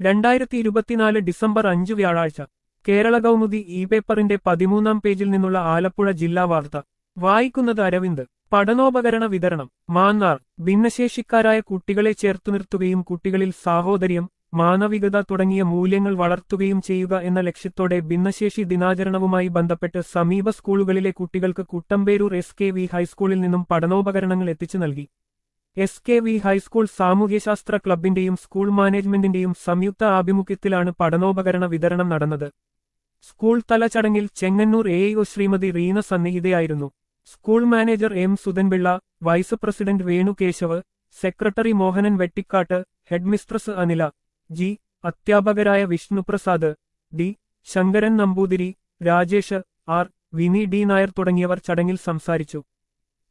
2024 December 5 വ്യാഴാഴ്ച Kerala Kaumudi E പേപ്പറിന്റെ 13-ാം പേജിൽ നിന്നുള്ള ആലപ്പുഴ ജില്ലാ വാർത്ത വായിക്കുന്നത് അരവിന്ദ്. പഠനോപകരണ വിതരണം മാന്നാർ. ഭിന്നശേഷിക്കാരായ കുട്ടികളെ ചേർത്തുനിർത്തുകയും കുട്ടികളിൽ സാഹോദര്യം, മാനവികത തുടങ്ങിയ മൂല്യങ്ങൾ വളർത്തുകയും ചെയ്യുക എന്ന ലക്ഷ്യത്തോടെ ഭിന്നശേഷി ദിനാചരണവുമായി ബന്ധപ്പെട്ട് സമീപ സ്കൂളുകളിലെ കുട്ടികൾക്ക് കുട്ടമ്പേരൂർ SKV ഹൈസ്കൂളിൽ നിന്നും പഠനോപകരണങ്ങൾ എത്തിച്ചു നൽകി. SKV ഹൈസ്കൂൾ സാമൂഹ്യശാസ്ത്ര ക്ലബിന്റെയും സ്കൂൾ മാനേജ്മെന്റിന്റെയും സംയുക്ത ആഭിമുഖ്യത്തിലാണ് പഠനോപകരണ വിതരണം നടന്നത്. സ്കൂൾ തല ചടങ്ങിൽ Chengannur AIO Shrimati Reena സന്നിഹിതയായിരുന്നു. School manager M സുധൻപിള്ള, vice president Venu Keshav, secretary Mohanan Vettikattu, headmistress Anila G, അധ്യാപകരായ വിഷ്ണുപ്രസാദ് D, ശങ്കരൻ നമ്പൂതിരി, രാജേഷ് R, വിനി D നായർ തുടങ്ങിയവർ ചടങ്ങിൽ സംസാരിച്ചു.